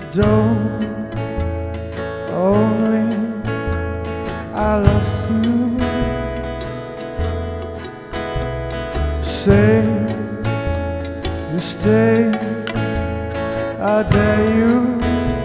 Don't only I love you. Say you stay, I dare you.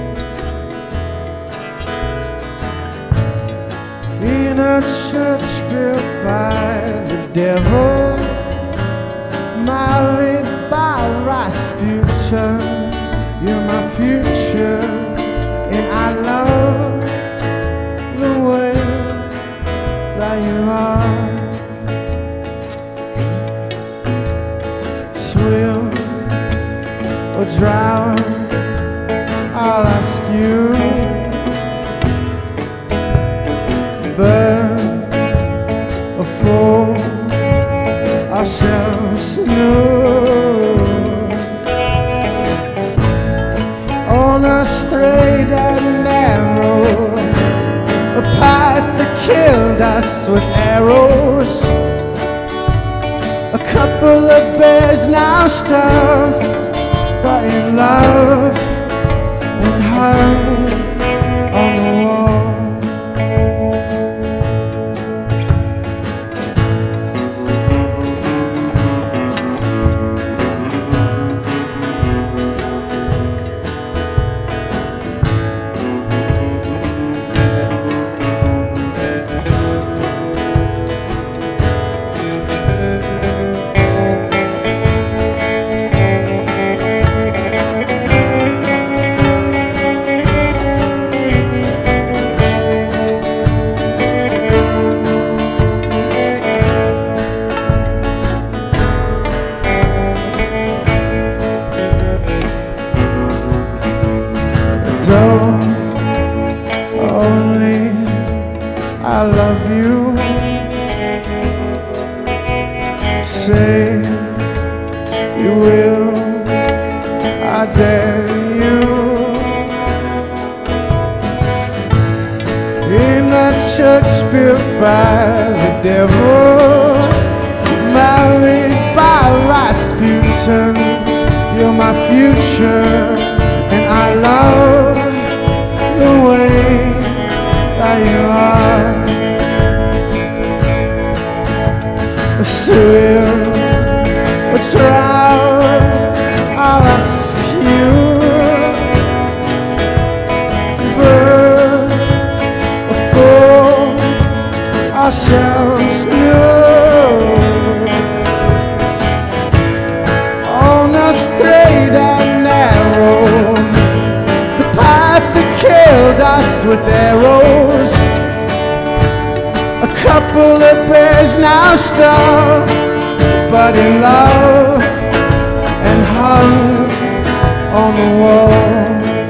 In a church built by the devil, married by Rasputin. You're my future, and I love the way that you are. Swim or drown, I'll ask you. Burn or fall, ourselves know. On a straight and narrow, a path that killed us with arrows. A couple of bears now stuffed, but in love and hung on the wall. Don't only I love you. Say you will, I dare you. In that church built by the devil, married by Rasputin. You're my future, and I love the way that you are. Swim or drown, I'll ask you. Burn or fall, ourselves know. On a straight and narrow, the path that killed us with arrows. A couple of bears now stuffed, but in love and hung on the wall.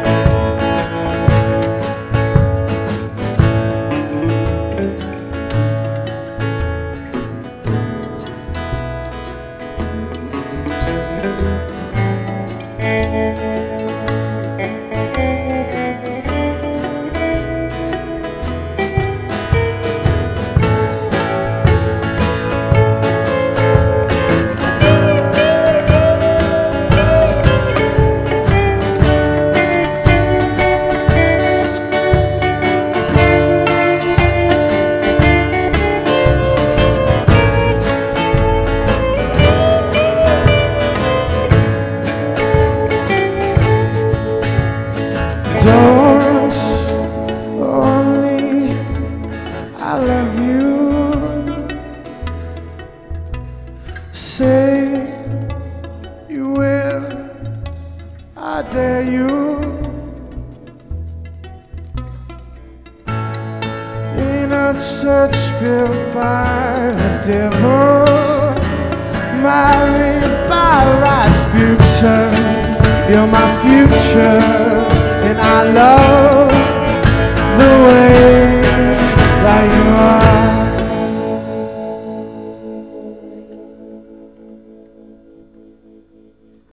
Don't only I love you. Say you will, I dare you. In a church built by the devil, married by Rasputin. You're my future, and I love the way that you are.